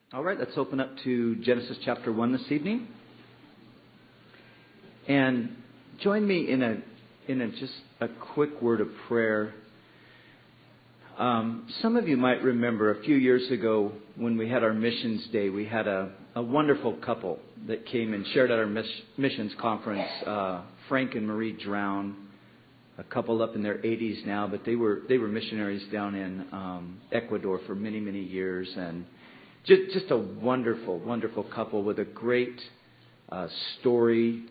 All right, let's open up to Genesis chapter 1 this evening. And join me in just a quick word of prayer. Some of you might remember a few years ago when we had our missions day, we had a wonderful couple that came and shared at our missions conference. Frank and Marie Drown, a couple up in their 80s now, but they were missionaries down in Ecuador for many, many years, and just a wonderful, wonderful couple with a great story.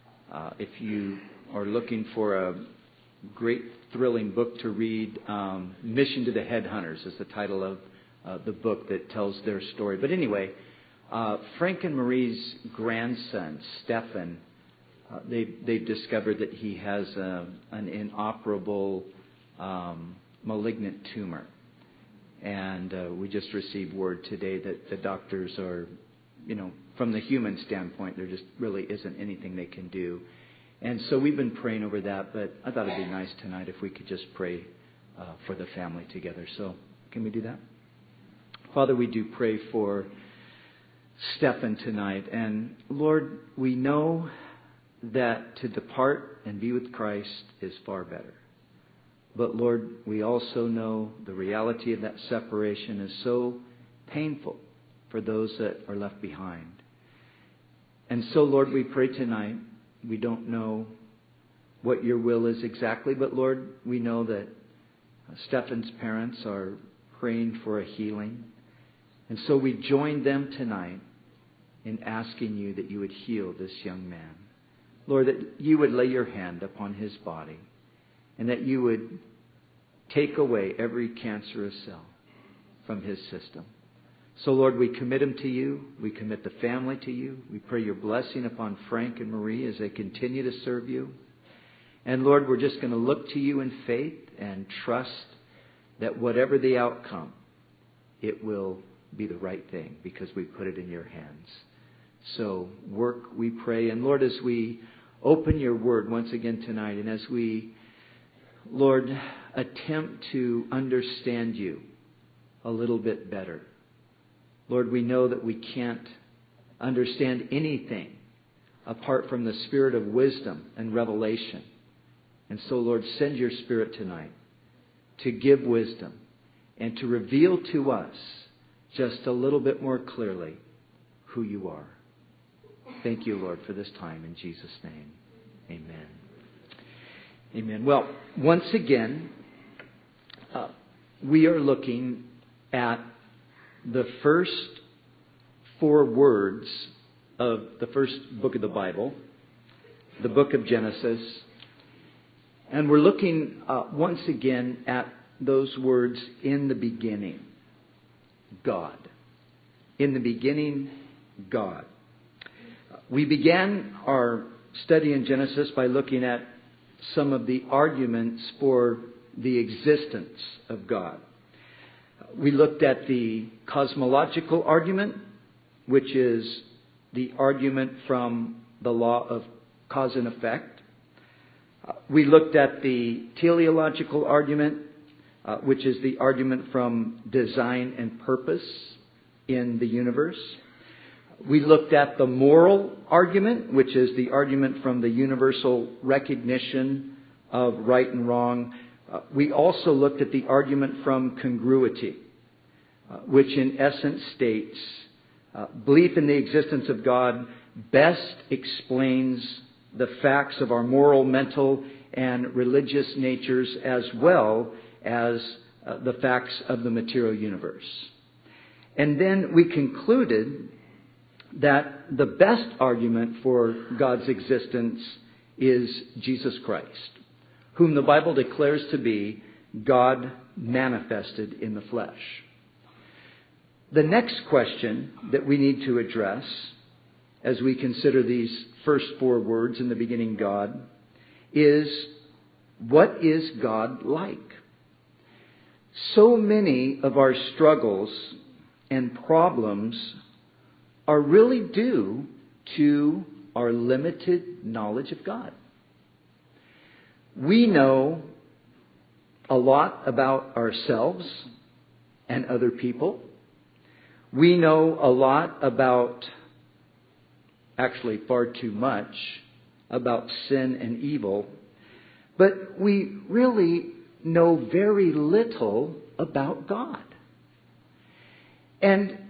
If you are looking for a great, thrilling book to read, Mission to the Headhunters is the title of the book that tells their story. But anyway, Frank and Marie's grandson, Stephan, they've discovered that he has an inoperable malignant tumor. And we just received word today that the doctors are, from the human standpoint, there just really isn't anything they can do. And so we've been praying over that, but I thought it'd be nice tonight if we could just pray for the family together. So can we do that? Father, we do pray for Stephan tonight. And Lord, we know that to depart and be with Christ is far better. But Lord, we also know the reality of that separation is so painful for those that are left behind. And so, Lord, we pray tonight. We don't know what your will is exactly, but Lord, we know that Stephan's parents are praying for a healing. And so we join them tonight in asking you that you would heal this young man. Lord, that you would lay your hand upon his body and that you would take away every cancerous cell from his system. So, Lord, we commit him to you. We commit the family to you. We pray your blessing upon Frank and Marie as they continue to serve you. And, Lord, we're just going to look to you in faith and trust that whatever the outcome, it will be the right thing because we put it in your hands. So, work, we pray. And, Lord, as we open your word once again tonight and as we, Lord, attempt to understand you a little bit better. Lord, we know that we can't understand anything apart from the spirit of wisdom and revelation. And so, Lord, send your Spirit tonight to give wisdom and to reveal to us just a little bit more clearly who you are. Thank you, Lord, for this time. In Jesus' name, amen. Amen. Well, once again, we are looking at the first 4 words of the first book of the Bible, the book of Genesis. And we're looking once again at those words, in the beginning, God. In the beginning, God. We began our study in Genesis by looking at some of the arguments for the existence of God. We looked at the cosmological argument, which is the argument from the law of cause and effect. We looked at the teleological argument, which is the argument from design and purpose in the universe. We looked at the moral argument, which is the argument from the universal recognition of right and wrong. We also looked at the argument from congruity, which in essence states belief in the existence of God best explains the facts of our moral, mental, and religious natures as well as the facts of the material universe. And then we concluded that the best argument for God's existence is Jesus Christ, whom the Bible declares to be God manifested in the flesh. The next question that we need to address as we consider these first 4 words, in the beginning God, is what is God like? So many of our struggles and problems are really due to our limited knowledge of God. We know a lot about ourselves and other people. We know a lot about, actually far too much, about sin and evil, but we really know very little about God. And,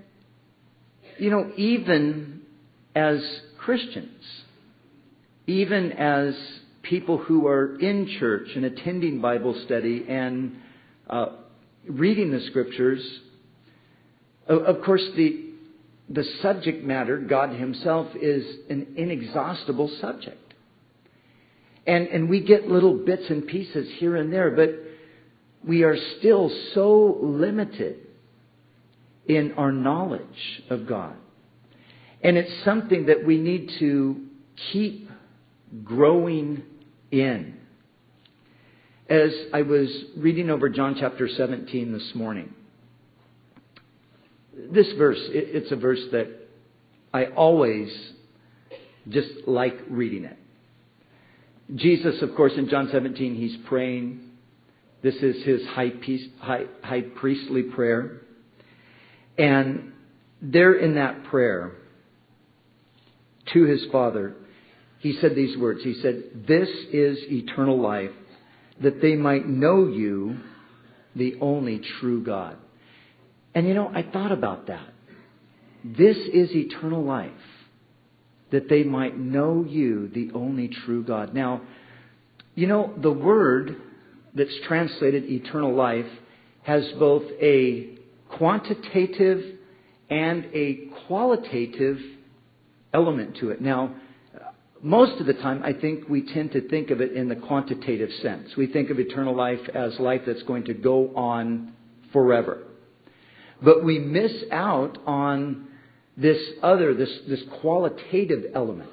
even as Christians, even as people who are in church and attending Bible study and reading the Scriptures, of course, the subject matter, God Himself, is an inexhaustible subject. And we get little bits and pieces here and there, but we are still so limited in our knowledge of God. And it's something that we need to keep growing in. As I was reading over John chapter 17 this morning, this verse, it's a verse that I always just like reading it. Jesus, of course, in John 17, He's praying. This is His high priestly prayer. And there in that prayer to His Father, He said these words. He said, "This is eternal life, that they might know You, the only true God." And I thought about that. This is eternal life, that they might know You, the only true God. Now, the word that's translated eternal life has both a quantitative and a qualitative element to it. Now, most of the time, I think we tend to think of it in the quantitative sense. We think of eternal life as life that's going to go on forever. But we miss out on this qualitative element.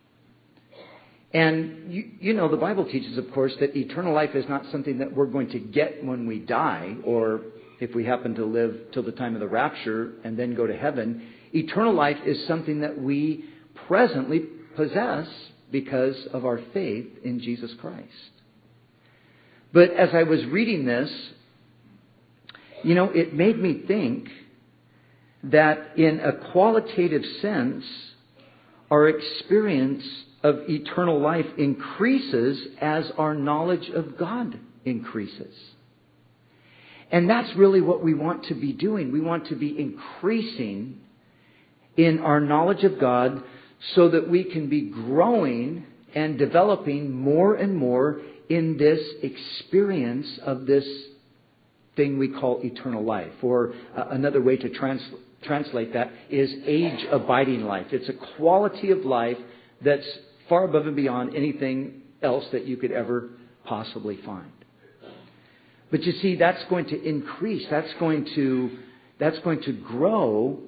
And the Bible teaches, of course, that eternal life is not something that we're going to get when we die, or if we happen to live till the time of the rapture and then go to heaven. Eternal life is something that we presently possess because of our faith in Jesus Christ. But as I was reading this, it made me think that in a qualitative sense, our experience of eternal life increases as our knowledge of God increases. And that's really what we want to be doing. We want to be increasing in our knowledge of God so that we can be growing and developing more and more in this experience of this thing we call eternal life. Or another way to translate that is age-abiding life. It's a quality of life that's far above and beyond anything else that you could ever possibly find. But you see, that's going to increase. That's going to grow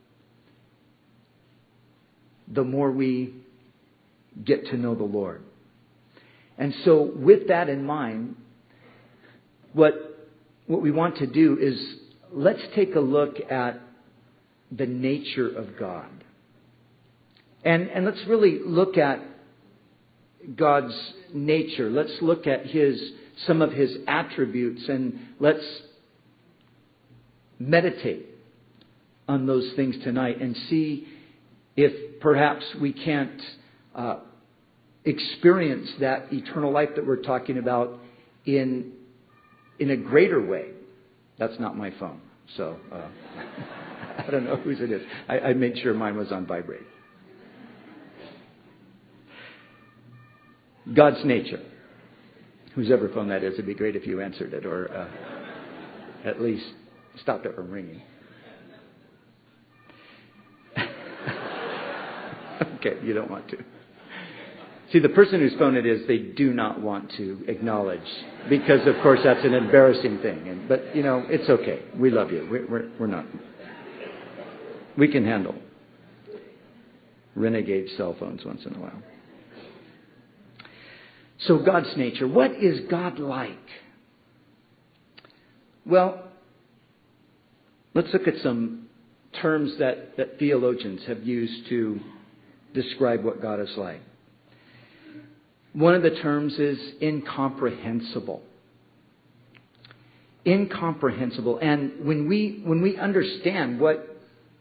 the more we get to know the Lord. And so with that in mind, what we want to do is let's take a look at the nature of God. And let's really look at God's nature. Let's look at some of His attributes, and let's meditate on those things tonight and see if perhaps we can't experience that eternal life that we're talking about in a greater way. That's not my phone, so I don't know whose it is. I made sure mine was on vibrate. God's nature. Whosever phone that is, it'd be great if you answered it, or at least stopped it from ringing. Okay, you don't want to. See, the person whose phone it is, they do not want to acknowledge, because, of course, that's an embarrassing thing. But it's okay. We love you. We're not. We can handle renegade cell phones once in a while. So God's nature. What is God like? Well, let's look at some terms that theologians have used to describe what God is like. One of the terms is incomprehensible. Incomprehensible. And when we understand what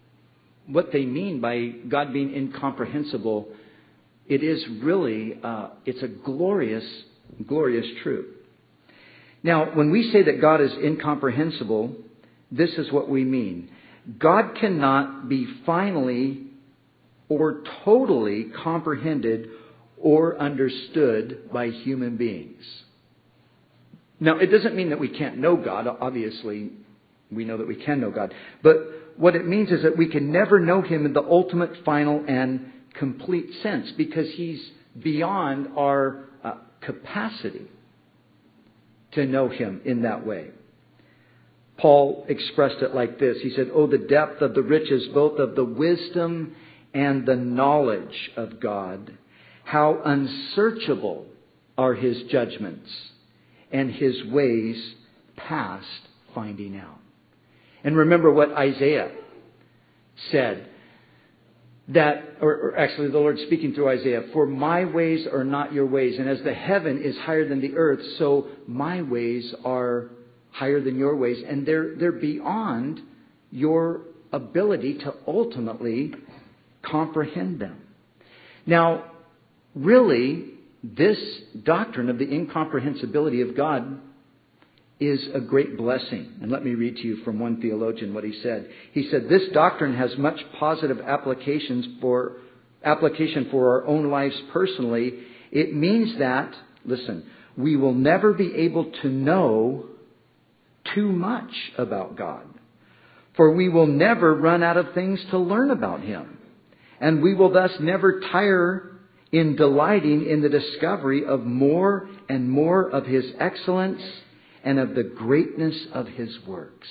what they mean by God being incomprehensible, it is really, it's a glorious, glorious truth. Now, when we say that God is incomprehensible, this is what we mean. God cannot be finally or totally comprehended or understood by human beings. Now, it doesn't mean that we can't know God. Obviously, we know that we can know God. But what it means is that we can never know Him in the ultimate, final, and complete sense, because He's beyond our capacity to know Him in that way. Paul expressed it like this. He said, "Oh, the depth of the riches, both of the wisdom and the knowledge of God. How unsearchable are His judgments, and His ways past finding out." And remember what Isaiah said, that, or actually the Lord speaking through Isaiah, "For my ways are not your ways, and as the heaven is higher than the earth, so my ways are higher than your ways, and they're beyond your ability to ultimately comprehend them." Now, really, this doctrine of the incomprehensibility of God is a great blessing. And let me read to you from one theologian what he said. He said, "This doctrine has much positive application for our own lives personally. It means that, listen, we will never be able to know too much about God, for we will never run out of things to learn about Him. And we will thus never tire in delighting in the discovery of more and more of His excellence and of the greatness of His works."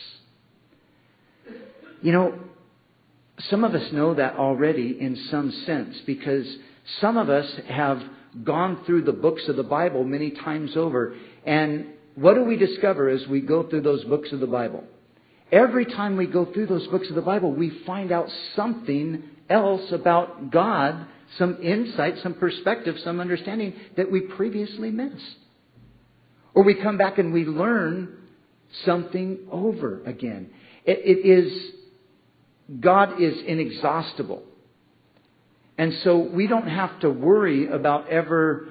You know, some of us know that already in some sense, because some of us have gone through the books of the Bible many times over. And what do we discover as we go through those books of the Bible? Every time we go through those books of the Bible, we find out something else about God, some insight, some perspective, some understanding that we previously missed. Or we come back and we learn something over again. God is inexhaustible. And so we don't have to worry about ever,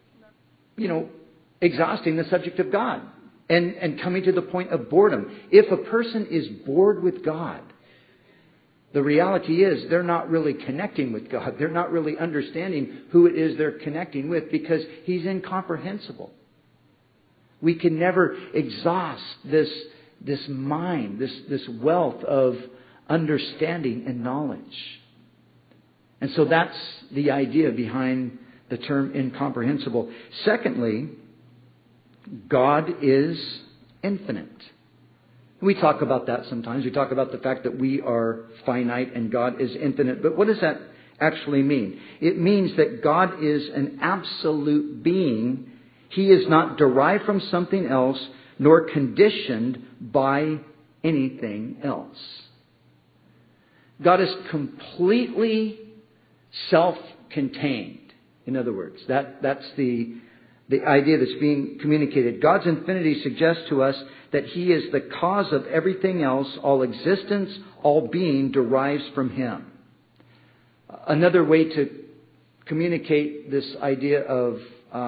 exhausting the subject of God and coming to the point of boredom. If a person is bored with God, the reality is they're not really connecting with God. They're not really understanding who it is they're connecting with, because He's incomprehensible. We can never exhaust this mind, this wealth of understanding and knowledge. And so that's the idea behind the term incomprehensible. Secondly, God is infinite. We talk about that sometimes. We talk about the fact that we are finite and God is infinite. But what does that actually mean? It means that God is an absolute being. He is not derived from something else, nor conditioned by anything else. God is completely self-contained. In other words, that's the idea that's being communicated. God's infinity suggests to us that He is the cause of everything else. All existence, all being derives from Him. Another way to communicate this idea of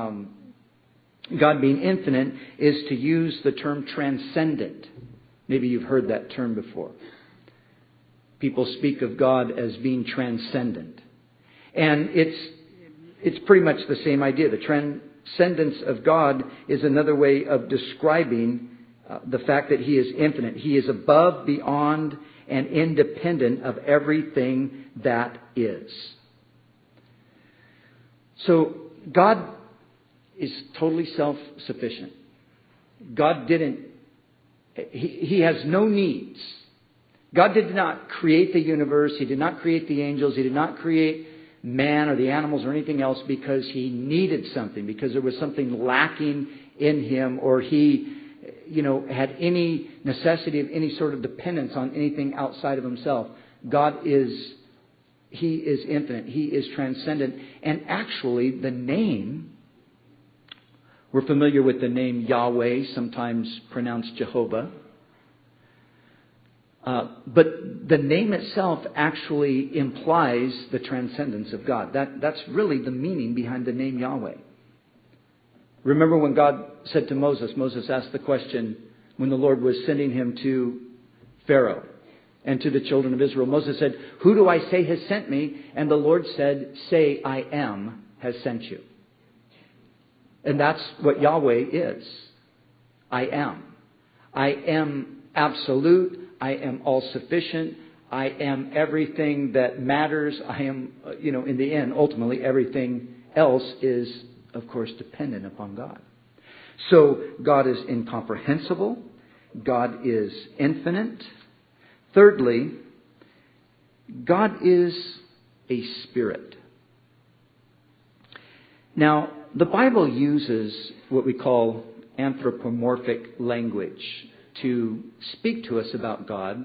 God being infinite is to use the term transcendent. Maybe you've heard that term before. People speak of God as being transcendent. And it's pretty much the same idea. The transcendence of God is another way of describing the fact that He is infinite. He is above, beyond, and independent of everything that is. So God is totally self-sufficient. God He has no needs. God did not create the universe. He did not create the angels. He did not create man or the animals or anything else because He needed something, because there was something lacking in Him, or He, had any necessity of any sort of dependence on anything outside of Himself. He is infinite. He is transcendent. And actually, the name, we're familiar with the name Yahweh, sometimes pronounced Jehovah. But the name itself actually implies the transcendence of God. That's really the meaning behind the name Yahweh. Remember when God said to Moses, Moses asked the question when the Lord was sending him to Pharaoh and to the children of Israel. Moses said, "Who do I say has sent me?" And the Lord said, "Say, I am has sent you." And that's what Yahweh is. I am. I am absolute. I am all-sufficient. I am everything that matters. I am, in the end, ultimately, everything else is, of course, dependent upon God. So God is incomprehensible. God is infinite. Thirdly, God is a spirit. Now, the Bible uses what we call anthropomorphic language to speak to us about God.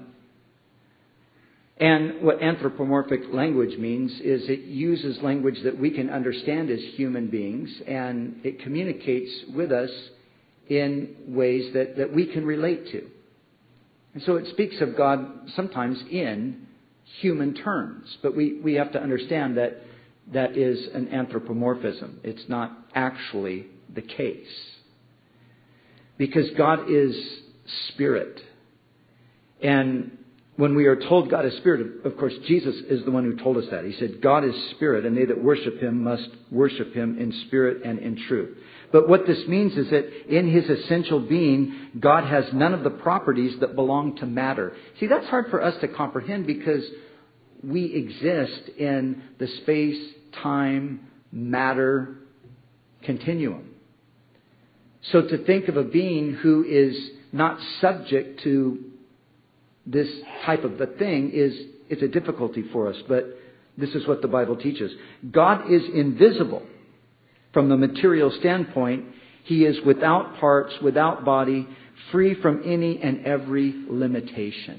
And what anthropomorphic language means is it uses language that we can understand as human beings, and it communicates with us in ways that we can relate to. And so it speaks of God sometimes in human terms, but we have to understand that that is an anthropomorphism. It's not actually the case. Because God is spirit. And when we are told God is spirit, of course, Jesus is the one who told us that. He said, God is spirit, and they that worship Him must worship Him in spirit and in truth. But what this means is that in His essential being, God has none of the properties that belong to matter. See, that's hard for us to comprehend because we exist in the space, time, matter continuum. So to think of a being who is not subject to this type of a thing it's a difficulty for us. But this is what the Bible teaches. God is invisible from the material standpoint. He is without parts, without body, free from any and every limitation.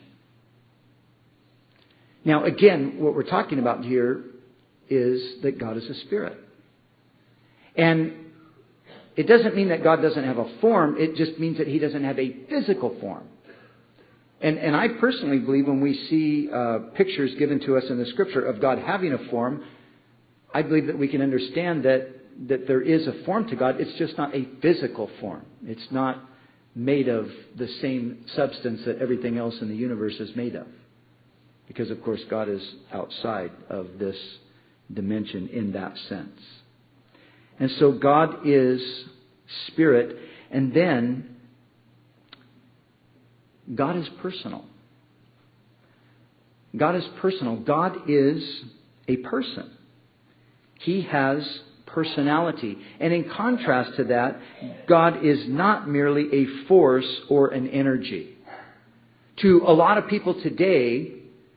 Now, again, what we're talking about here is that God is a spirit. And it doesn't mean that God doesn't have a form. It just means that He doesn't have a physical form. And I personally believe when we see pictures given to us in the Scripture of God having a form, I believe that we can understand that there is a form to God. It's just not a physical form. It's not made of the same substance that everything else in the universe is made of. Because, of course, God is outside of this dimension in that sense. And so God is spirit. And then God is personal. God is personal. God is a person. He has personality. And in contrast to that, God is not merely a force or an energy. To a lot of people today,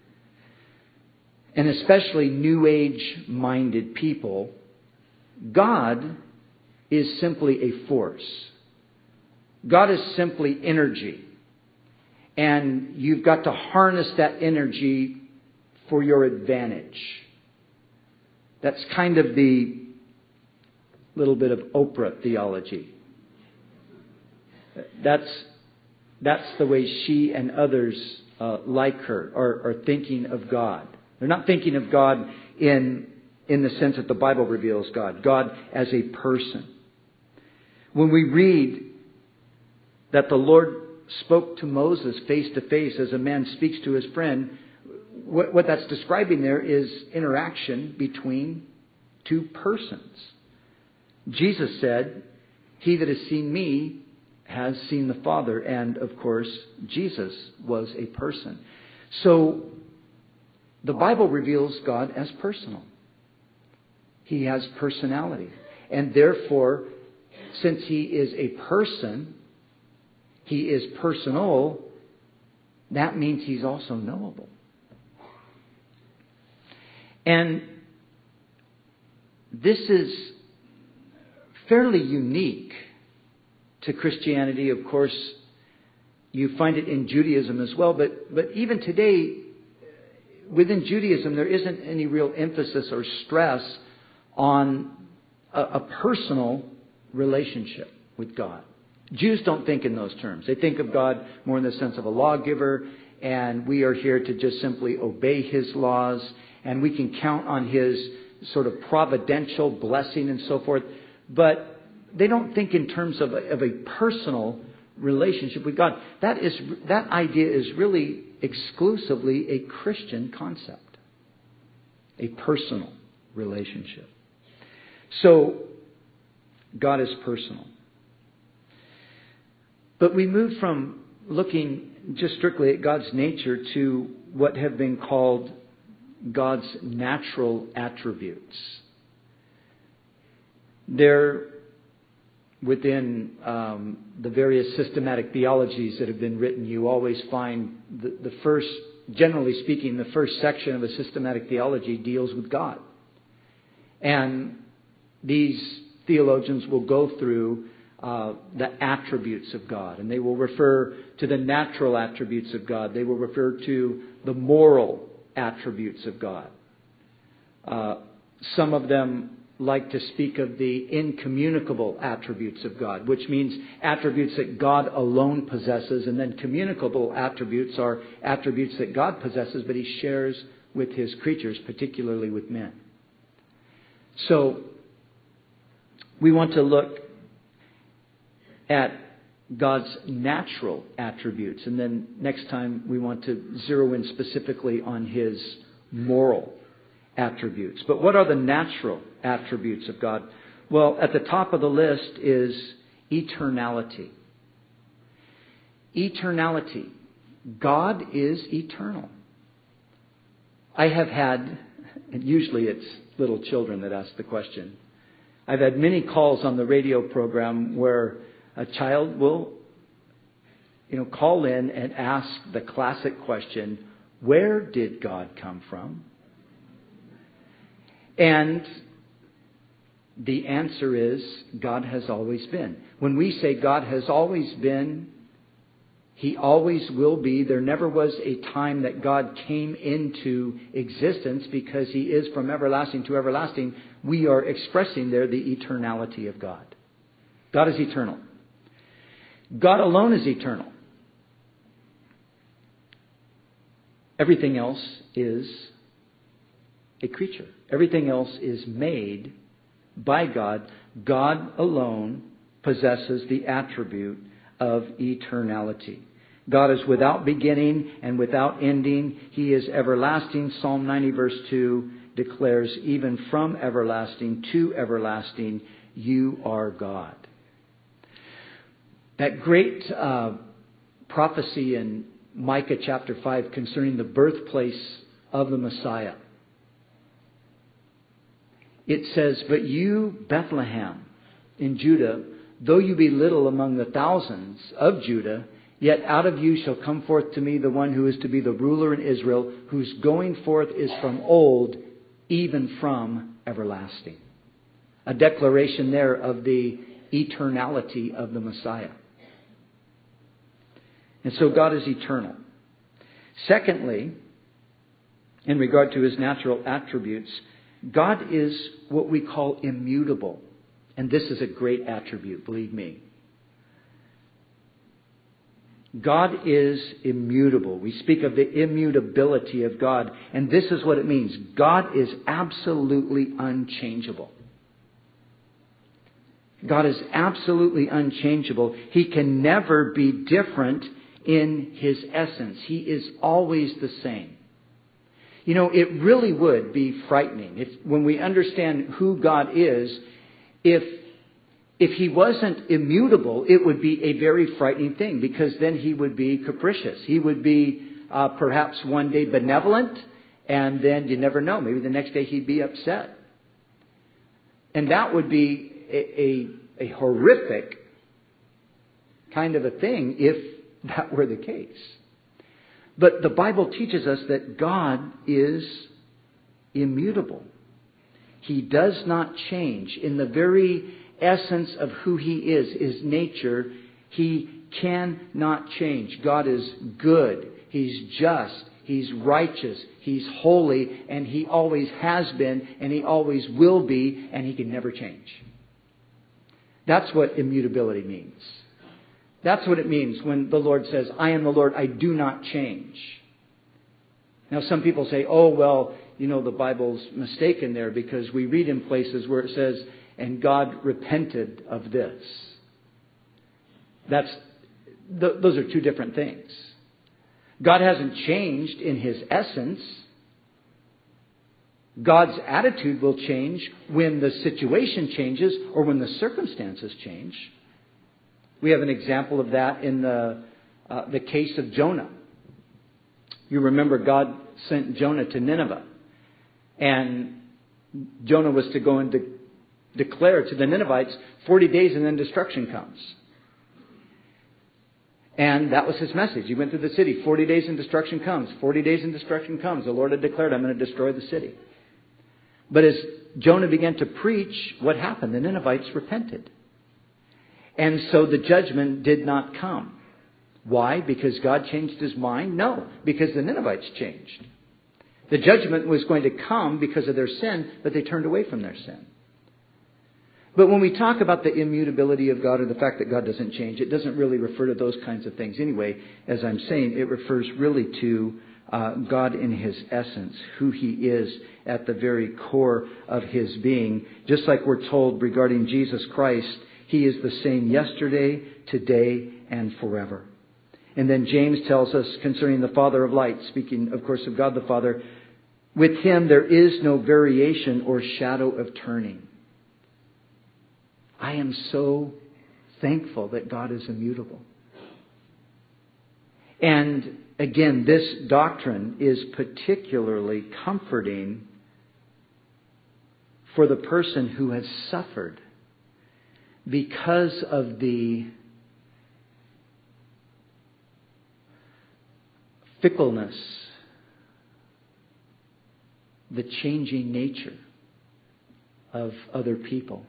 and especially New Age-minded people, God is simply a force. God is simply energy. And you've got to harness that energy for your advantage. That's kind of the little bit of Oprah theology. That's the way she and others like her are thinking of God. They're not thinking of God in the sense that the Bible reveals God. God as a person. When we read that the Lord spoke to Moses face to face as a man speaks to his friend, what that's describing there is interaction between two persons. Jesus said, "He that has seen me has seen the Father." And of course, Jesus was a person. So the Bible reveals God as personal. He has personality. And therefore, since He is a person, He is personal, that means He's also knowable. And this is fairly unique to Christianity. Of course, you find it in Judaism as well. But even today, within Judaism, there isn't any real emphasis or stress on a personal relationship with God. Jews don't think in those terms. They think of God more in the sense of a lawgiver and we are here to just simply obey His laws, and we can count on His sort of providential blessing and so forth. But they don't think in terms of a personal relationship with God. That idea is really exclusively a Christian concept. A personal relationship. So, God is personal. But we move from looking just strictly at God's nature to what have been called God's natural attributes. They're within the various systematic theologies that have been written. You always find the first, generally speaking, the first section of a systematic theology deals with God. And these theologians will go through the attributes of God. And they will refer to the natural attributes of God. They will refer to the moral attributes of God. Some of them like to speak of the incommunicable attributes of God, which means attributes that God alone possesses. And then communicable attributes are attributes that God possesses, but He shares with His creatures, particularly with men. So, we want to look at God's natural attributes. And then next time we want to zero in specifically on His moral attributes. But what are the natural attributes of God? Well, at the top of the list is eternality. Eternality. God is eternal. I have had, and usually it's little children that ask the question, I've had many calls on the radio program where a child will, call in and ask the classic question, where did God come from? And the answer is, God has always been. When we say God has always been, He always will be. There never was a time that God came into existence, because He is from everlasting to everlasting. We are expressing there the eternality of God. God is eternal. God alone is eternal. Everything else is a creature. Everything else is made by God. God alone possesses the attribute of eternality. God is without beginning and without ending. He is everlasting. Psalm 90 verse 2 declares, even from everlasting to everlasting, you are God. That great prophecy in Micah chapter 5 concerning the birthplace of the Messiah. It says, but you, Bethlehem in Judah, though you be little among the thousands of Judah, yet out of you shall come forth to me the one who is to be the ruler in Israel, whose going forth is from old, even from everlasting. A declaration there of the eternality of the Messiah. And so God is eternal. Secondly, in regard to His natural attributes, God is what we call immutable. And this is a great attribute, believe me. God is immutable. We speak of the immutability of God. And this is what it means. God is absolutely unchangeable. God is absolutely unchangeable. He can never be different in His essence. He is always the same. It really would be frightening when we understand who God is. If He wasn't immutable, it would be a very frightening thing, because then He would be capricious. He would be perhaps one day benevolent, and then you never know. Maybe the next day He'd be upset. And that would be a horrific kind of a thing if that were the case. But the Bible teaches us that God is immutable. He does not change. In the very essence of who He is, His nature, He cannot change. God is good. He's just. He's righteous. He's holy. And He always has been. And He always will be. And He can never change. That's what immutability means. That's what it means when the Lord says, I am the Lord, I do not change. Now some people say, oh, well, the Bible's mistaken there because we read in places where it says, and God repented of this. Those are two different things. God hasn't changed in His essence. God's attitude will change when the situation changes or when the circumstances change. We have an example of that in the case of Jonah. You remember God sent Jonah to Nineveh. And Jonah was to go and declare to the Ninevites 40 days and then destruction comes. And that was his message. He went through the city. 40 days and destruction comes. 40 days and destruction comes. The Lord had declared, I'm going to destroy the city. But as Jonah began to preach, what happened? The Ninevites repented. And so the judgment did not come. Why? Because God changed His mind? No, because the Ninevites changed. The judgment was going to come because of their sin, but they turned away from their sin. But when we talk about the immutability of God or the fact that God doesn't change, it doesn't really refer to those kinds of things. Anyway, as I'm saying, it refers really to God in His essence, who He is at the very core of His being. Just like we're told regarding Jesus Christ, He is the same yesterday, today, and forever. And then James tells us concerning the Father of lights, speaking, of course, of God the Father, with Him there is no variation or shadow of turning. I am so thankful that God is immutable. And again, this doctrine is particularly comforting for the person who has suffered because of the fickleness, the changing nature of other people.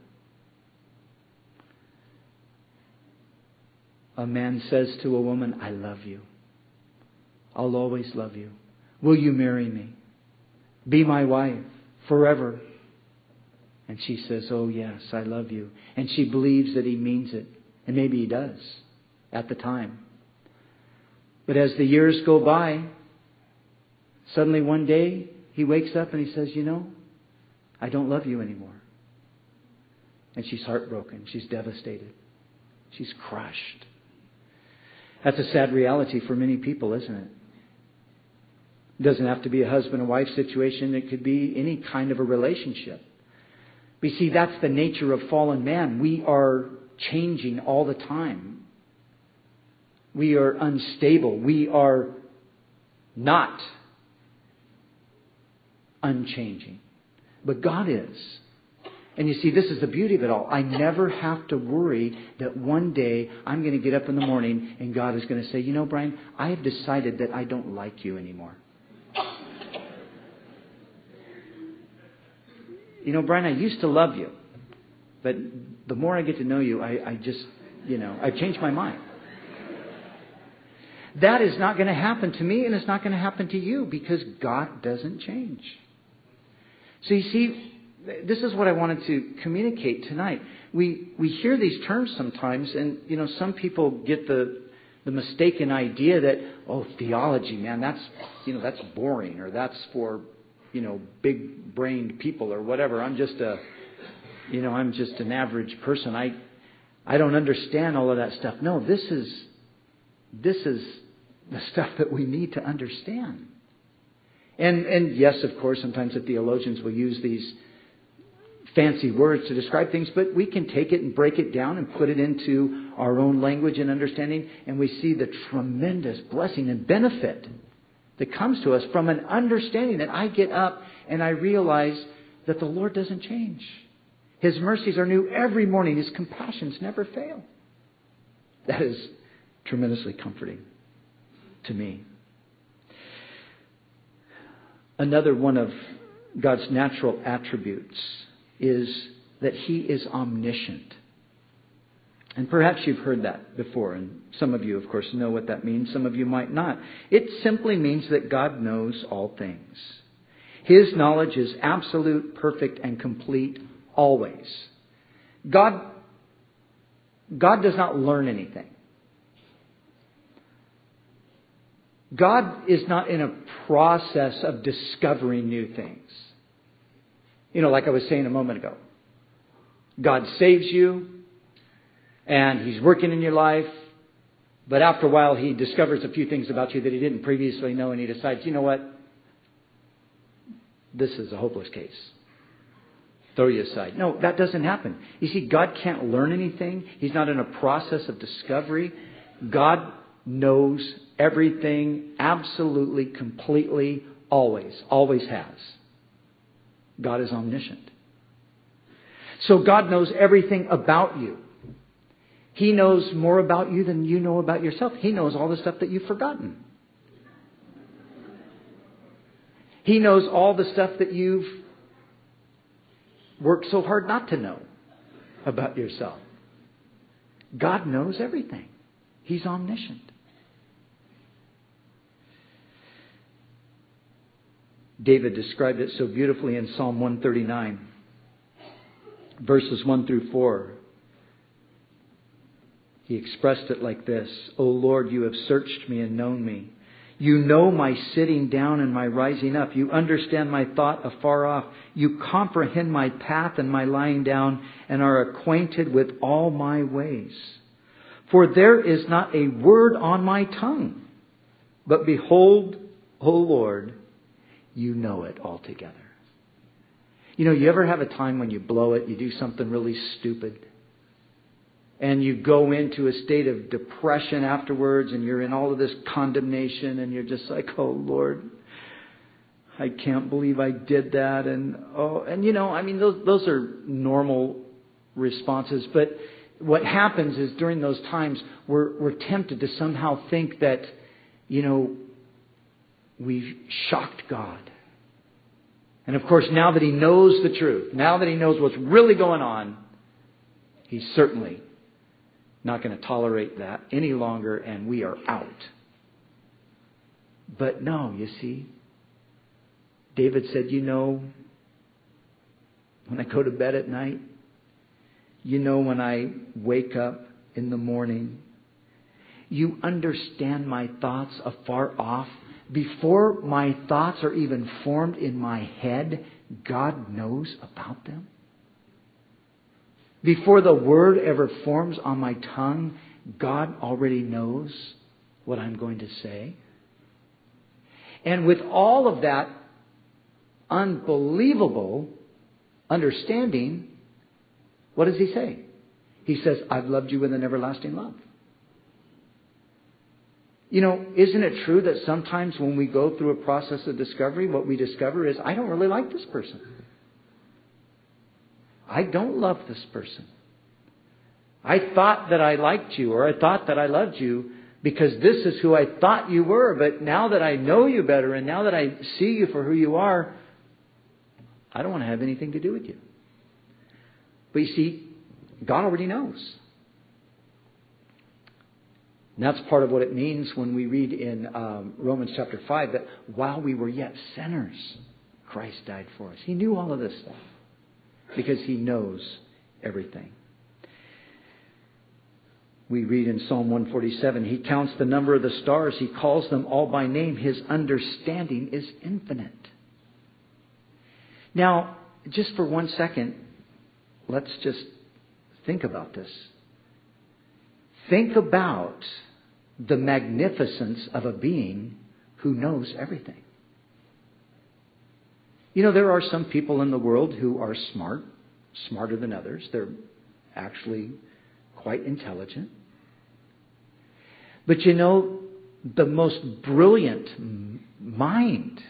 A man says to a woman, I love you. I'll always love you. Will you marry me? Be my wife forever. And she says, oh yes, I love you. And she believes that he means it. And maybe he does at the time. But as the years go by, suddenly one day he wakes up and he says, I don't love you anymore. And she's heartbroken. She's devastated. She's crushed. That's a sad reality for many people, isn't it? It doesn't have to be a husband and wife situation. It could be any kind of a relationship. But you see, that's the nature of fallen man. We are changing all the time. We are unstable. We are not unchanging. But God is. And you see, this is the beauty of it all. I never have to worry that one day I'm going to get up in the morning and God is going to say, Brian, I have decided that I don't like you anymore. Brian, I used to love you. But the more I get to know you, I've changed my mind. That is not going to happen to me, and it's not going to happen to you because God doesn't change. So you see, this is what I wanted to communicate tonight. We hear these terms sometimes, and some people get the mistaken idea that theology, man, that's boring, or that's for big-brained people or whatever. I'm just an average person. I don't understand all of that stuff. No, this is the stuff that we need to understand. And yes, of course, sometimes the theologians will use these fancy words to describe things, but we can take it and break it down and put it into our own language and understanding, and we see the tremendous blessing and benefit that comes to us from an understanding that I get up and I realize that the Lord doesn't change. His mercies are new every morning. His compassions never fail. That is tremendously comforting to me. Another one of God's natural attributes is that He is omniscient. And perhaps you've heard that before, and some of you, of course, know what that means. Some of you might not. It simply means that God knows all things. His knowledge is absolute, perfect, and complete always. God does not learn anything. God is not in a process of discovering new things. Like I was saying a moment ago. God saves you, and He's working in your life, but after a while He discovers a few things about you that He didn't previously know, and He decides, you know what? This is a hopeless case. Throw you aside. No, that doesn't happen. You see, God can't learn anything. He's not in a process of discovery. God knows everything absolutely, completely, always. Always has. God is omniscient. So God knows everything about you. He knows more about you than you know about yourself. He knows all the stuff that you've forgotten. He knows all the stuff that you've worked so hard not to know about yourself. God knows everything. He's omniscient. David described it so beautifully in Psalm 139, verses 1 through 4. He expressed it like this: O Lord, you have searched me and known me. You know my sitting down and my rising up. You understand my thought afar off. You comprehend my path and my lying down, and are acquainted with all my ways. For there is not a word on my tongue, but behold, O Lord, you know it altogether. You ever have a time when you blow it, you do something really stupid, and you go into a state of depression afterwards, and you're in all of this condemnation, and you're just like, oh Lord, I can't believe I did that. And those are normal responses. But what happens is during those times, we're tempted to somehow think that, we've shocked God. And of course, now that He knows the truth, now that He knows what's really going on, He's certainly not going to tolerate that any longer, and we are out. But no, you see, David said, when I go to bed at night, when I wake up in the morning, you understand my thoughts afar off. Before my thoughts are even formed in my head, God knows about them. Before the word ever forms on my tongue, God already knows what I'm going to say. And with all of that unbelievable understanding, what does He say? He says, I've loved you with an everlasting love. Isn't it true that sometimes when we go through a process of discovery, what we discover is, I don't really like this person. I don't love this person. I thought that I liked you, or I thought that I loved you because this is who I thought you were. But now that I know you better, and now that I see you for who you are, I don't want to have anything to do with you. But you see, God already knows. And that's part of what it means when we read in Romans chapter 5 that while we were yet sinners, Christ died for us. He knew all of this stuff because He knows everything. We read in Psalm 147, He counts the number of the stars. He calls them all by name. His understanding is infinite. Now, just for 1 second, let's just think about this. Think about the magnificence of a being who knows everything. There are some people in the world who are smarter than others. They're actually quite intelligent. But the most brilliant mind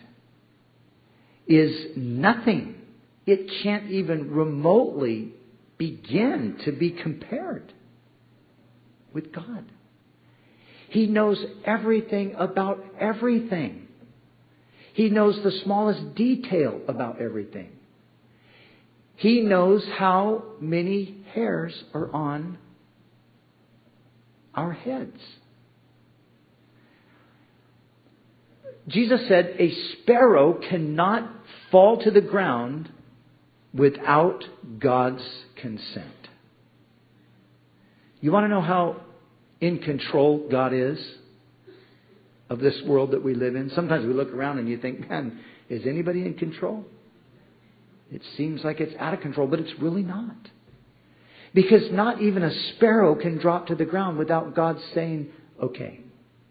is nothing. It can't even remotely begin to be compared with God. He knows everything about everything. He knows the smallest detail about everything. He knows how many hairs are on our heads. Jesus said a sparrow cannot fall to the ground without God's consent. You want to know how in control God is? of this world that we live in. Sometimes we look around and you think, man, is anybody in control? It seems like it's out of control, but it's really not. Because not even a sparrow can drop to the ground without God saying, okay.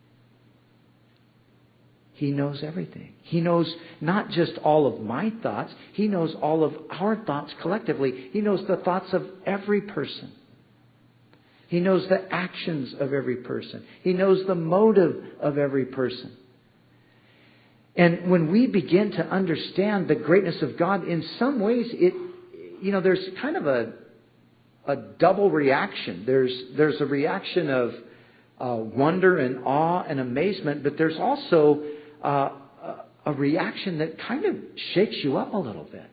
He knows everything. He knows not just all of my thoughts. He knows all of our thoughts collectively. He knows the thoughts of every person. He knows the actions of every person. He knows the motive of every person. And when we begin to understand the greatness of God, in some ways, there's kind of a double reaction. There's a reaction of wonder and awe and amazement, but there's also a reaction that kind of shakes you up a little bit.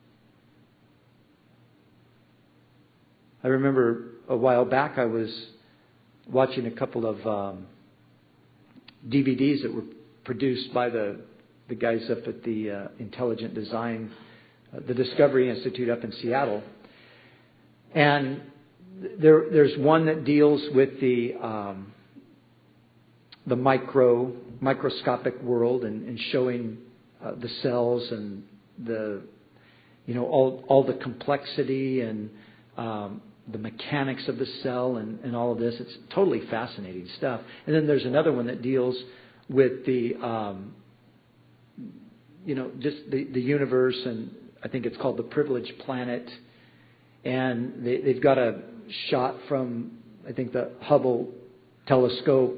I remember a while back I was watching a couple of DVDs that were produced by the guys up at the Intelligent Design, the Discovery Institute up in Seattle. And there's one that deals with the microscopic world and showing the cells and the all the complexity and the mechanics of the cell and all of this. It's totally fascinating stuff. And then there's another one that deals with the just the universe, and I think it's called The Privileged Planet. And they've got a shot from, I think, the Hubble telescope,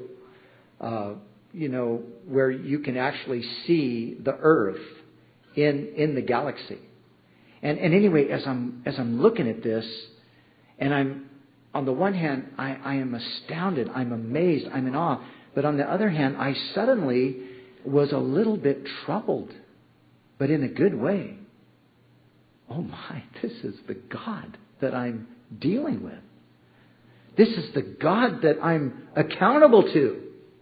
where you can actually see the Earth in the galaxy. And anyway, as I'm looking at this, and I'm on the one hand, I am astounded, I'm amazed, I'm in awe. But on the other hand, I suddenly was a little bit troubled, but in a good way. Oh my, this is the God that I'm dealing with. This is the God that I'm accountable to.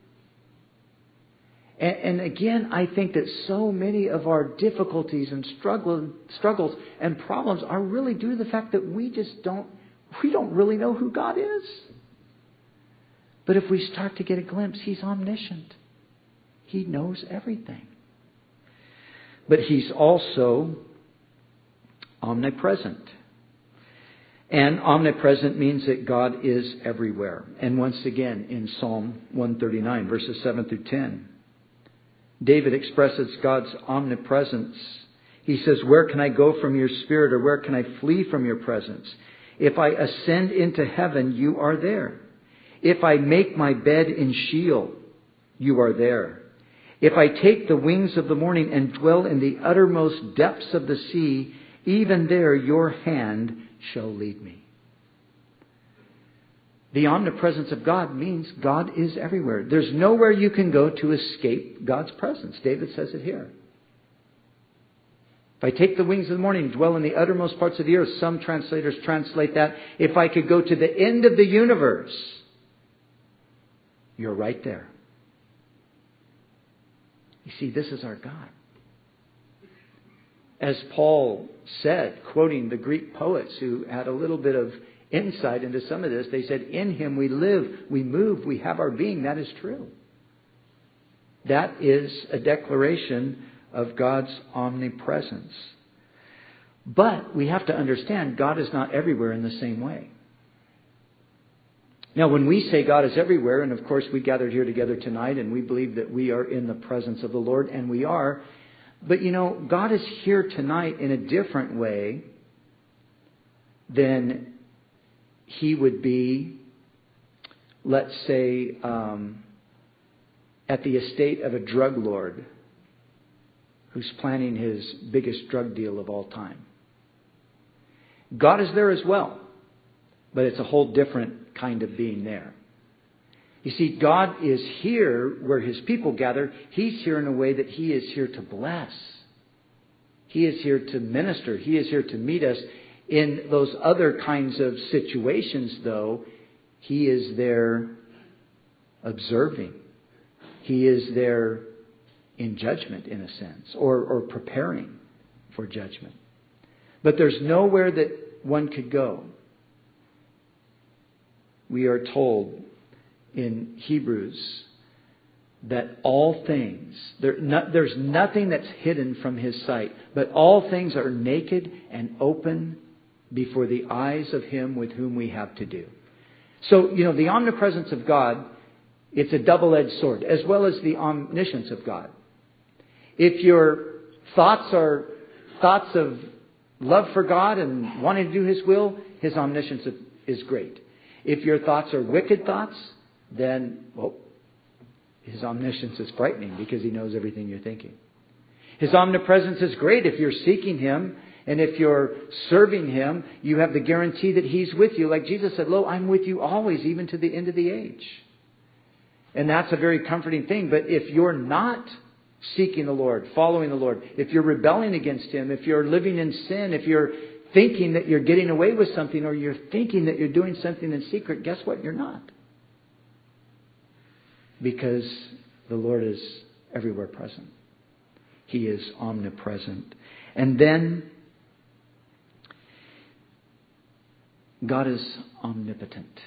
And again, I think that so many of our difficulties and struggles and problems are really due to the fact that we don't really know who God is. But if we start to get a glimpse, He's omniscient. He knows everything. But He's also omnipresent. And omnipresent means that God is everywhere. And once again, in Psalm 139, verses 7 through 10, David expresses God's omnipresence. He says, "Where can I go from your spirit, or where can I flee from your presence? If I ascend into heaven, you are there. If I make my bed in Sheol, you are there. If I take the wings of the morning and dwell in the uttermost depths of the sea, even there your hand shall lead me." The omnipresence of God means God is everywhere. There's nowhere you can go to escape God's presence. David says it here. If I take the wings of the morning and dwell in the uttermost parts of the earth, some translators translate that, if I could go to the end of the universe, you're right there. You see, this is our God. As Paul said, quoting the Greek poets who had a little bit of insight into some of this, they said, "In Him we live, we move, we have our being." That is true. That is a declaration of God's omnipresence. But we have to understand God is not everywhere in the same way. Now, when we say God is everywhere, and of course we gathered here together tonight and we believe that we are in the presence of the Lord, and we are. But God is here tonight in a different way than He would be, let's say, at the estate of a drug lord who's planning his biggest drug deal of all time. God is there as well, but it's a whole different kind of being there. You see, God is here where His people gather. He's here in a way that He is here to bless. He is here to minister. He is here to meet us. In those other kinds of situations, though, He is there observing. He is there in judgment, in a sense, or preparing for judgment. But there's nowhere that one could go. We are told in Hebrews that all things, there's nothing that's hidden from His sight, but all things are naked and open before the eyes of Him with whom we have to do. So, the omnipresence of God, it's a double-edged sword, as well as the omniscience of God. If your thoughts are thoughts of love for God and wanting to do His will, His omniscience is great. If your thoughts are wicked thoughts, then, His omniscience is frightening because He knows everything you're thinking. His omnipresence is great if you're seeking Him, and if you're serving Him, you have the guarantee that He's with you. Like Jesus said, "Lo, I'm with you always, even to the end of the age." And that's a very comforting thing. But if you're not seeking the Lord, following the Lord, if you're rebelling against Him, if you're living in sin, if you're thinking that you're getting away with something, or you're thinking that you're doing something in secret, guess what? You're not. Because the Lord is everywhere present. He is omnipresent. And then God is omnipotent.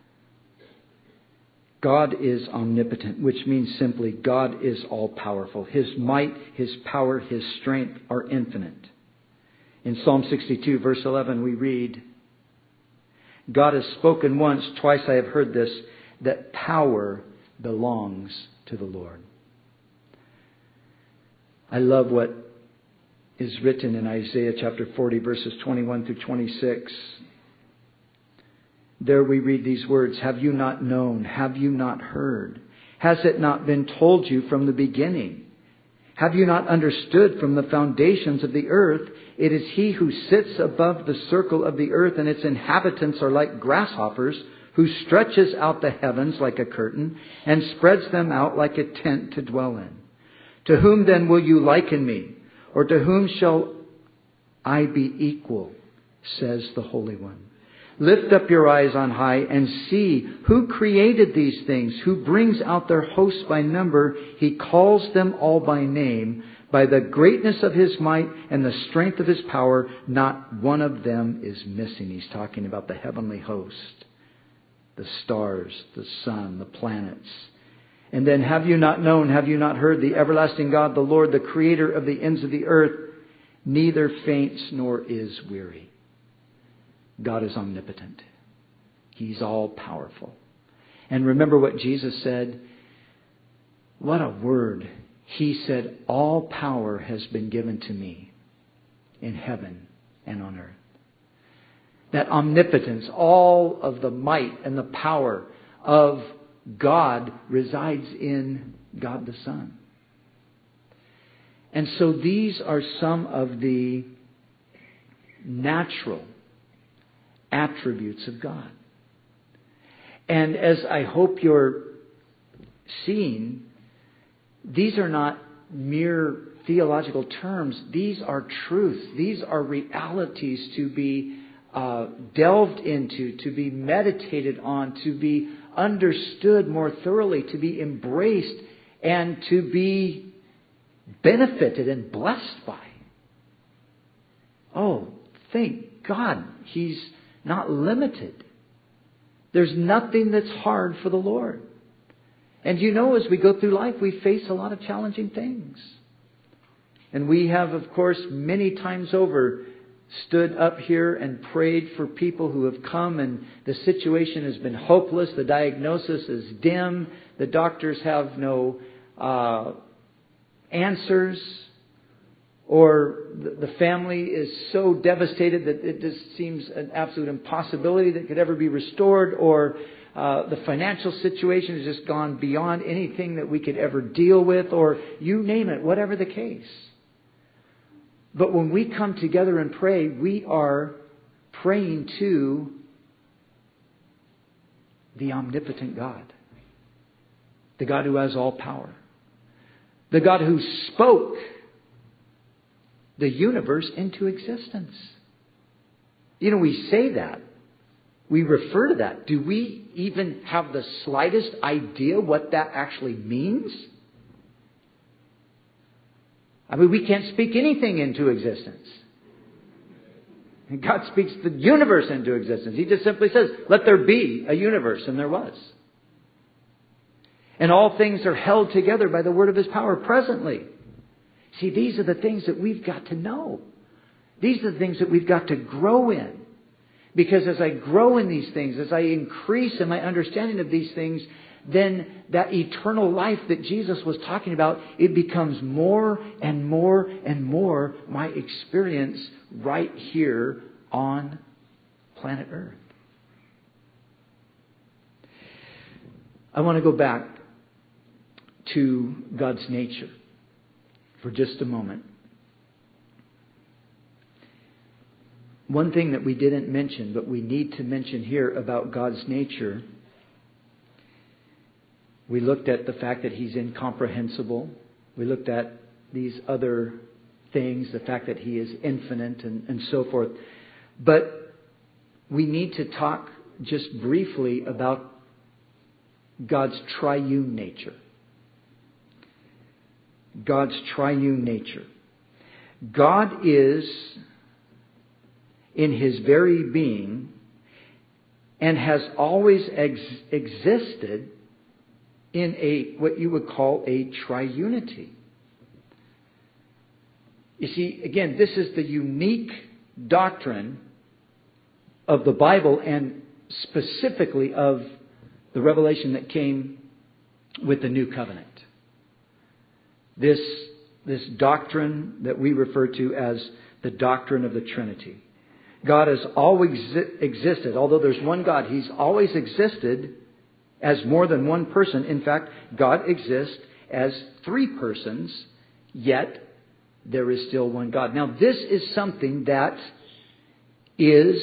God is omnipotent, which means simply God is all-powerful. His might, His power, His strength are infinite. In Psalm 62, verse 11, we read, "God has spoken once, twice I have heard this, that power belongs to the Lord." I love what is written in Isaiah chapter 40, verses 21 through 26. There we read these words, "Have you not known? Have you not heard? Has it not been told you from the beginning? Have you not understood from the foundations of the earth? It is He who sits above the circle of the earth, and its inhabitants are like grasshoppers, who stretches out the heavens like a curtain and spreads them out like a tent to dwell in. To whom then will you liken me? Or to whom shall I be equal? Says the Holy One. Lift up your eyes on high and see who created these things, who brings out their hosts by number. He calls them all by name. By the greatness of His might and the strength of His power, not one of them is missing." He's talking about the heavenly host, the stars, the sun, the planets. And then, "Have you not known, have you not heard, the everlasting God, the Lord, the creator of the ends of the earth, neither faints nor is weary." God is omnipotent. He's all powerful. And remember what Jesus said? What a word. He said, "All power has been given to me in heaven and on earth." That omnipotence, all of the might and the power of God resides in God the Son. And so these are some of the natural attributes of God. And as I hope you're seeing, these are not mere theological terms. These are truths. These are realities to be delved into, to be meditated on, to be understood more thoroughly, to be embraced, and to be benefited and blessed by. Oh, thank God He's not limited. There's nothing that's hard for the Lord. And as we go through life, we face a lot of challenging things. And we have, of course, many times over stood up here and prayed for people who have come and the situation has been hopeless. The diagnosis is dim. The doctors have no answers. Or the family is so devastated that it just seems an absolute impossibility that could ever be restored. Or the financial situation has just gone beyond anything that we could ever deal with. Or you name it, whatever the case. But when we come together and pray, we are praying to the omnipotent God. The God who has all power. The God who spoke the universe into existence. We say that. We refer to that. Do we even have the slightest idea what that actually means? We can't speak anything into existence. And God speaks the universe into existence. He just simply says, "Let there be a universe," and there was. And all things are held together by the word of His power presently. See, these are the things that we've got to know. These are the things that we've got to grow in. Because as I grow in these things, as I increase in my understanding of these things, then that eternal life that Jesus was talking about, it becomes more and more and more my experience right here on planet Earth. I want to go back to God's nature for just a moment. One thing that we didn't mention, but we need to mention here about God's nature, we looked at the fact that He's incomprehensible. We looked at these other things, the fact that He is infinite and so forth. But we need to talk just briefly about God's triune nature. God's triune nature. God is, in His very being, and has always existed in what you would call a triunity. You see, again, this is the unique doctrine of the Bible, and specifically of the revelation that came with the New Covenant. This doctrine that we refer to as the doctrine of the Trinity. God has always existed. Although there's one God, He's always existed as more than one person. In fact, God exists as three persons, yet there is still one God. Now, this is something that is,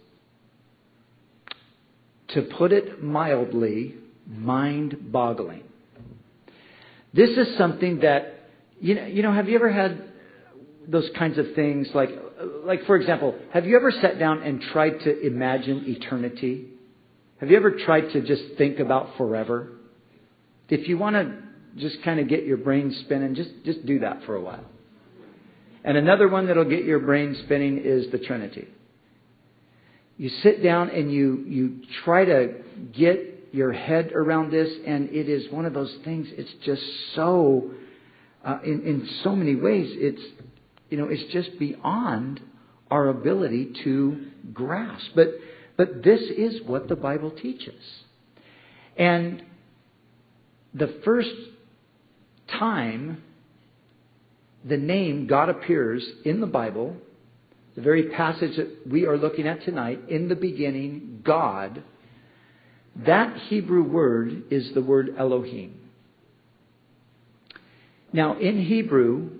to put it mildly, mind-boggling. This is something that, you know, have you ever had those kinds of things? Like for example, have you ever sat down and tried to imagine eternity? Have you ever tried to just think about forever? If you want to just kind of get your brain spinning, just do that for a while. And another one that'll get your brain spinning is the Trinity. You sit down and you try to get your head around this, and it is one of those things. It's just so, in so many ways, it's just beyond our ability to grasp. But this is what the Bible teaches. And the first time the name God appears in the Bible, the very passage that we are looking at tonight, in the beginning, God, that Hebrew word is the word Elohim. Now, in Hebrew,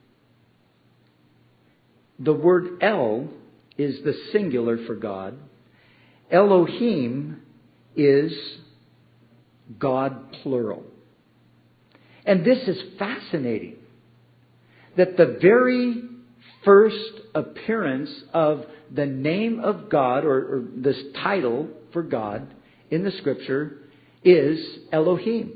the word El is the singular for God. Elohim is God plural. And this is fascinating, that the very first appearance of the name of God, or this title for God in the Scripture, is Elohim.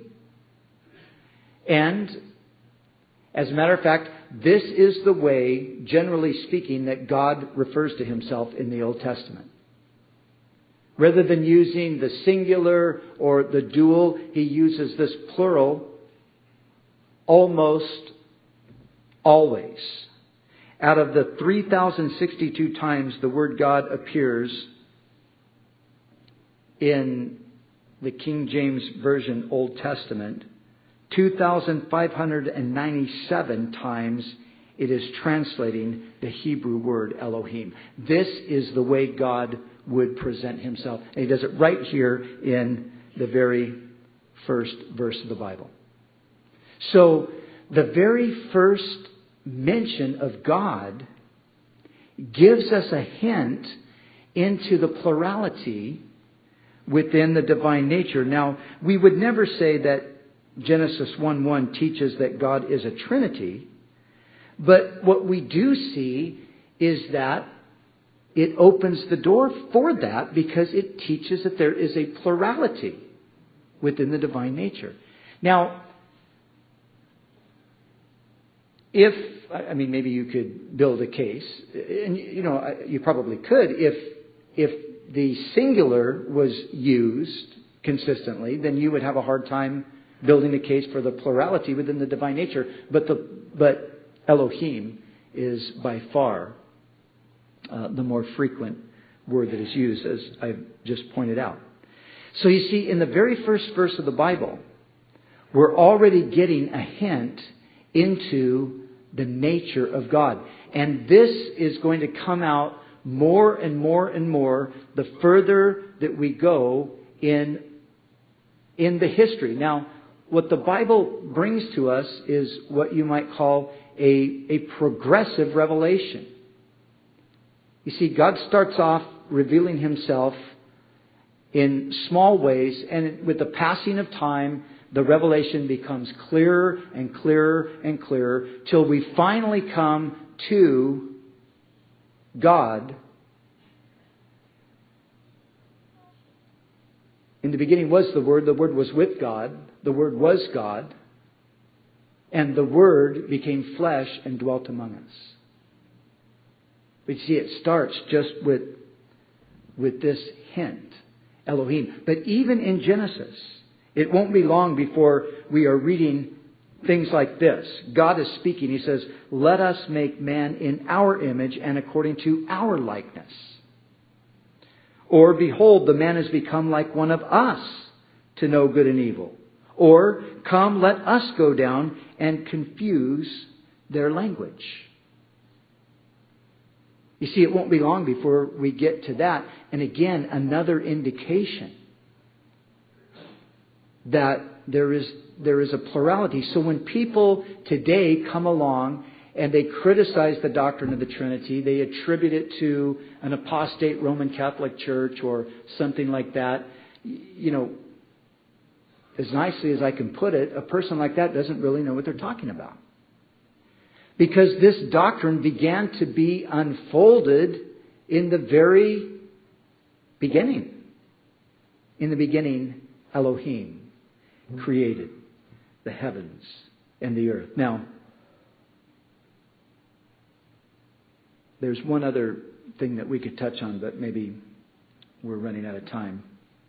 And as a matter of fact, this is the way, generally speaking, that God refers to Himself in the Old Testament. Rather than using the singular or the dual, He uses this plural almost always. Out of the 3,062 times the word God appears in the King James Version Old Testament, 2,597 times it is translating the Hebrew word Elohim. This is the way God would present Himself. And He does it right here in the very first verse of the Bible. So, the very first mention of God gives us a hint into the plurality within the divine nature. Now, we would never say that Genesis 1:1 teaches that God is a Trinity, but what we do see is that it opens the door for that, because it teaches that there is a plurality within the divine nature. Now, maybe you could build a case, and you probably could, if the singular was used consistently, then you would have a hard time building a case for the plurality within the divine nature. But Elohim is by far the more frequent word that is used, as I've just pointed out. So you see, in the very first verse of the Bible, we're already getting a hint into the nature of God. And this is going to come out more and more and more the further that we go in the history. Now, what the Bible brings to us is what you might call a progressive revelation. You see, God starts off revealing Himself in small ways, and with the passing of time, the revelation becomes clearer and clearer and clearer till we finally come to God. In the beginning was the Word was with God, the Word was God, and the Word became flesh and dwelt among us. But you see, it starts just with this hint, Elohim. But even in Genesis, it won't be long before we are reading things like this. God is speaking. He says, "Let us make man in our image and according to our likeness." Or, "Behold, the man has become like one of us to know good and evil." Or, "Come, let us go down and confuse their language." You see, it won't be long before we get to that. And again, another indication that there is a plurality. So when people today come along and they criticize the doctrine of the Trinity, they attribute it to an apostate Roman Catholic Church or something like that, you know, as nicely as I can put it, a person like that doesn't really know what they're talking about. Because this doctrine began to be unfolded in the very beginning. In the beginning, Elohim created the heavens and the earth. Now, there's one other thing that we could touch on, but maybe we're running out of time.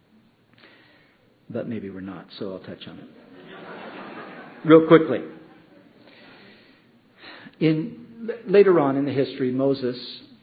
But maybe we're not, so I'll touch on it. Real quickly. Later on in the history, Moses,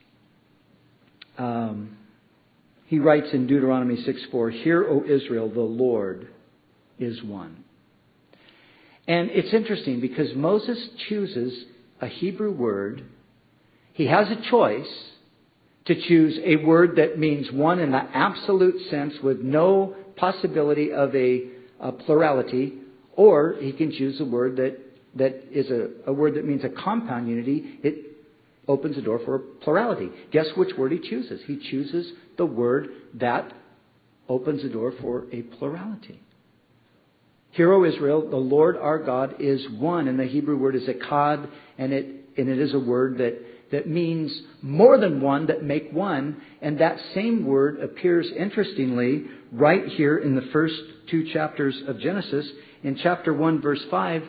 he writes in Deuteronomy 6:4, "Hear, O Israel, the Lord is one." And it's interesting because Moses chooses a Hebrew word. He has a choice to choose a word that means one in the absolute sense with no possibility of a plurality, or he can choose a word that is a word that means a compound unity. It opens the door for a plurality. Guess which word he chooses? He chooses the word that opens the door for a plurality. Hear, O Israel, the Lord our God is one. And the Hebrew word is echad, and it is a word that means more than one, that make one. And that same word appears, interestingly, right here in the first two chapters of Genesis. In chapter 1, verse 5,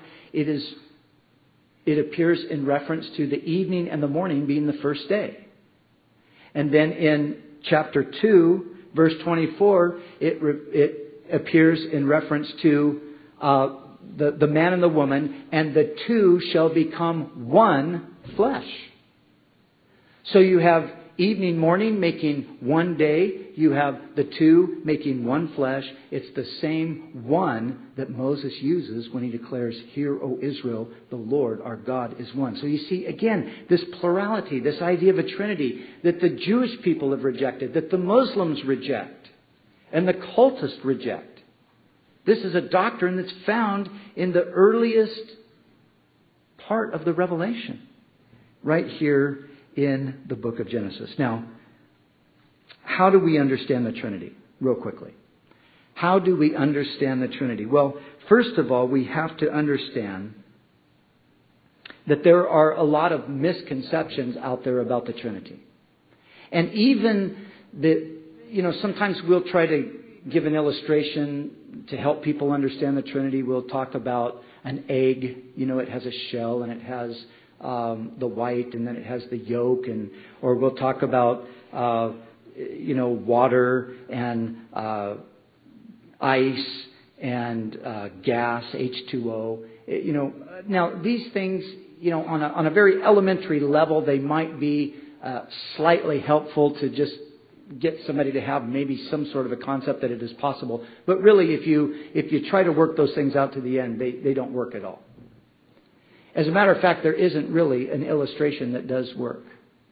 it appears in reference to the evening and the morning being the first day. And then in chapter 2, verse 24, it appears in reference to the man and the woman, and the two shall become one flesh. So you have evening, morning making one day. You have the two making one flesh. It's the same one that Moses uses when he declares, "Hear, O Israel, the Lord our God is one." So you see, again, this plurality, this idea of a Trinity that the Jewish people have rejected, that the Muslims reject, and the cultists reject. This is a doctrine that's found in the earliest part of the Revelation, right here in the book of Genesis. Now, how do we understand the Trinity? Real quickly. How do we understand the Trinity? Well, first of all, we have to understand that there are a lot of misconceptions out there about the Trinity. And even sometimes we'll try to give an illustration to help people understand the Trinity. We'll talk about an egg. It has a shell and it has the white, and then it has the yolk, or we'll talk about water and ice and gas, H2O. Now these things, on a very elementary level, they might be slightly helpful to just get somebody to have maybe some sort of a concept that it is possible. But really, if you try to work those things out to the end, they don't work at all. As a matter of fact, there isn't really an illustration that does work.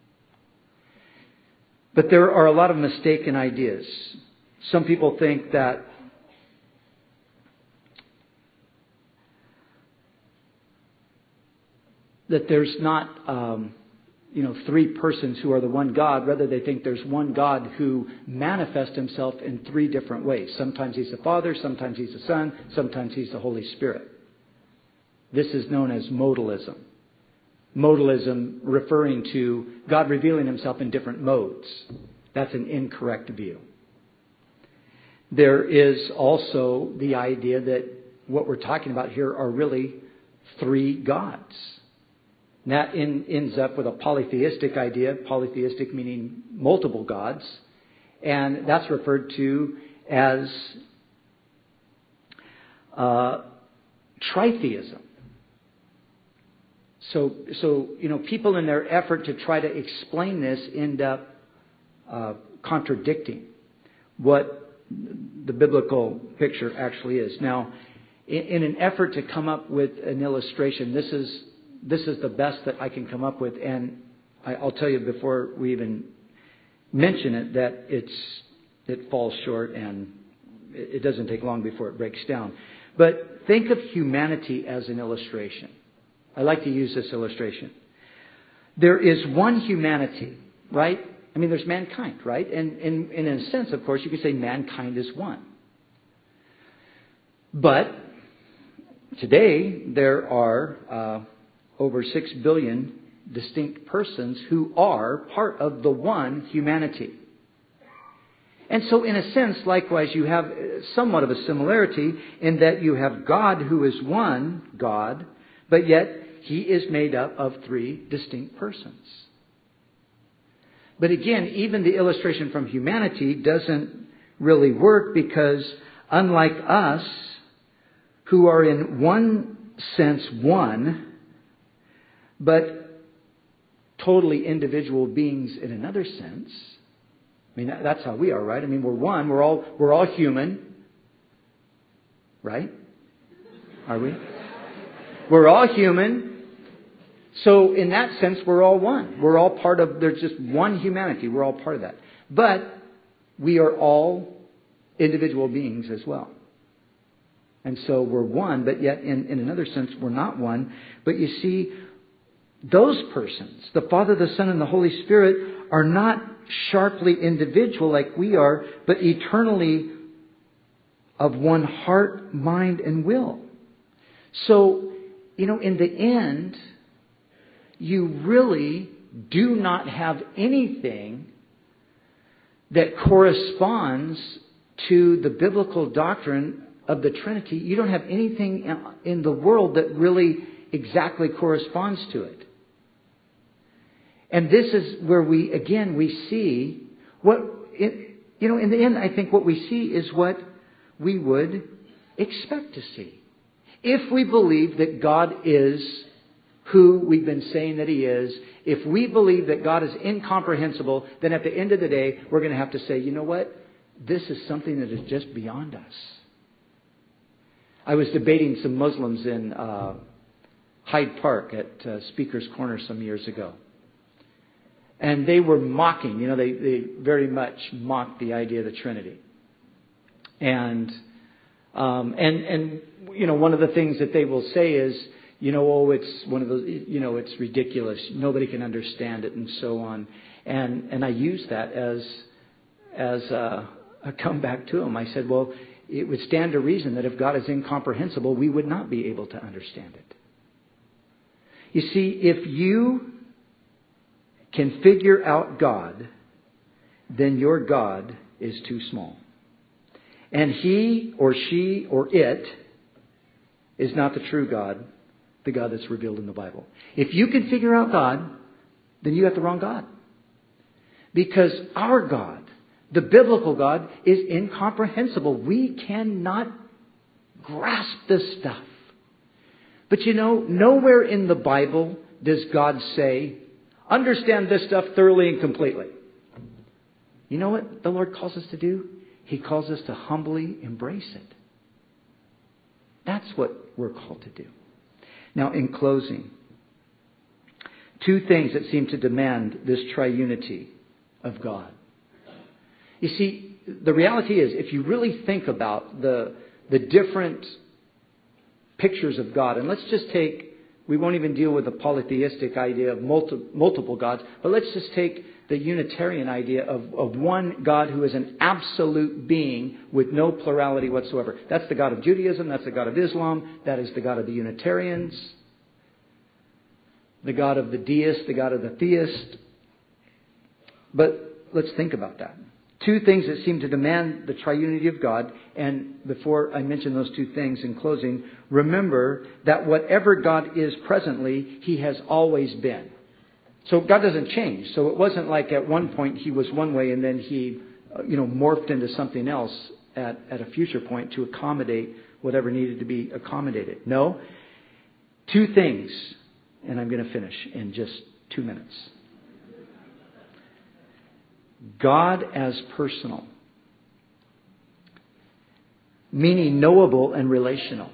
But there are a lot of mistaken ideas. Some people think that there's not, three persons who are the one God. Rather, they think there's one God who manifests himself in three different ways. Sometimes he's the Father, sometimes he's the Son, sometimes he's the Holy Spirit. This is known as modalism. Modalism referring to God revealing himself in different modes. That's an incorrect view. There is also the idea that what we're talking about here are really three gods. And that ends up with a polytheistic idea, polytheistic meaning multiple gods. And that's referred to as tritheism. So people in their effort to try to explain this end up contradicting what the biblical picture actually is. Now, in an effort to come up with an illustration, this is the best that I can come up with, and I'll tell you before we even mention it that it falls short, and it doesn't take long before it breaks down. But think of humanity as an illustration. I like to use this illustration. There is one humanity, right? I mean, there's mankind, right? And in a sense, of course, you could say mankind is one. But today, there are over 6 billion distinct persons who are part of the one humanity. And so, in a sense, likewise, you have somewhat of a similarity in that you have God who is one God, but yet he is made up of three distinct persons. But again, even the illustration from humanity doesn't really work because unlike us, who are in one sense one, but totally individual beings in another sense. I mean, that's how we are, right? I mean, we're one. We're all human, right? Are we? We're all human. So in that sense, we're all one. We're all part of, there's just one humanity. We're all part of that. But we are all individual beings as well. And so we're one, but yet in another sense, we're not one. But you see, those persons, the Father, the Son, and the Holy Spirit, are not sharply individual like we are, but eternally of one heart, mind, and will. So, in the end, you really do not have anything that corresponds to the biblical doctrine of the Trinity. You don't have anything in the world that really exactly corresponds to it. And this is where we see what, in the end, I think what we see is what we would expect to see. If we believe that God is who we've been saying that He is, if we believe that God is incomprehensible, then at the end of the day, we're going to have to say, you know what? This is something that is just beyond us. I was debating some Muslims in Hyde Park at Speaker's Corner some years ago. And they were mocking, they very much mocked the idea of the Trinity. And one of the things that they will say is, it's one of those, it's ridiculous. Nobody can understand it, and so on. And I use that as a comeback to them. I said, well, it would stand to reason that if God is incomprehensible, we would not be able to understand it. You see, if you can figure out God, then your God is too small. And he or she or it is not the true God, the God that's revealed in the Bible. If you can figure out God, then you got the wrong God. Because our God, the biblical God, is incomprehensible. We cannot grasp this stuff. But you know, nowhere in the Bible does God say, understand this stuff thoroughly and completely. You know what the Lord calls us to do? He calls us to humbly embrace it. That's what we're called to do. Now, in closing, two things that seem to demand this triunity of God. You see, the reality is, if you really think about the different pictures of God, and let's just take, we won't even deal with the polytheistic idea of multiple gods, but let's just take the Unitarian idea of one God who is an absolute being with no plurality whatsoever. That's the God of Judaism, that's the God of Islam, that is the God of the Unitarians, the God of the deist, the God of the theist. But let's think about that. Two things that seem to demand the triunity of God. And before I mention those two things in closing, remember that whatever God is presently, He has always been. So God doesn't change. So it wasn't like at one point He was one way and then He morphed into something else at a future point to accommodate whatever needed to be accommodated. No. Two things. And I'm going to finish in just 2 minutes. God as personal, meaning knowable and relational.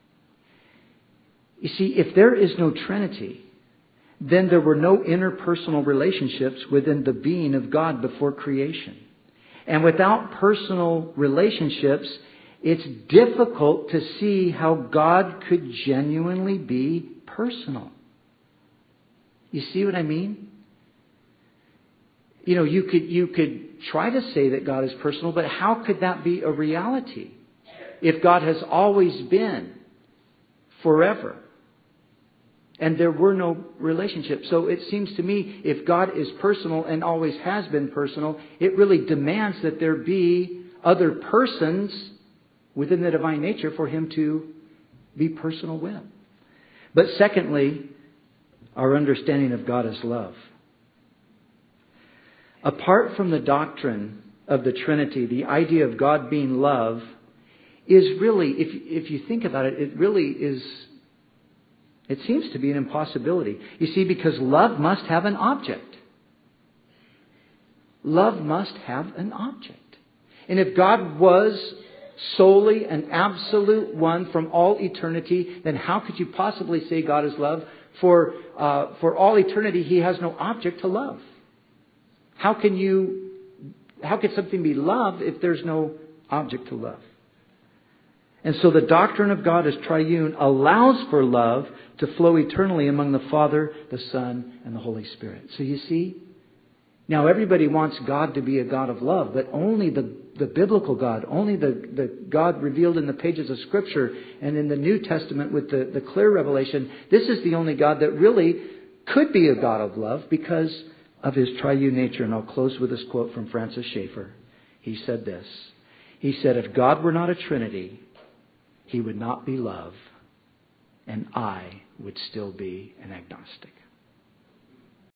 You see, if there is no Trinity, then there were no interpersonal relationships within the being of God before creation. And without personal relationships, it's difficult to see how God could genuinely be personal. You see what I mean? You know, you could try to say that God is personal, but how could that be a reality if God has always been forever and there were no relationships? So it seems to me, if God is personal and always has been personal, it really demands that there be other persons within the divine nature for Him to be personal with. But secondly, our understanding of God as love. Apart from the doctrine of the Trinity, the idea of God being love is really, if you think about it, it really is, it seems to be an impossibility. You see, because love must have an object. Love must have an object. And if God was solely an absolute one from all eternity, then how could you possibly say God is love? For all eternity, He has no object to love. How could something be love if there's no object to love? And so the doctrine of God as triune allows for love to flow eternally among the Father, the Son, and the Holy Spirit. So you see, now everybody wants God to be a God of love, but only the biblical God, only the God revealed in the pages of Scripture and in the New Testament with the clear revelation. This is the only God that really could be a God of love because of His triune nature. And I'll close with this quote from Francis Schaeffer. He said this. He said, if God were not a Trinity, He would not be love, and I would still be an agnostic.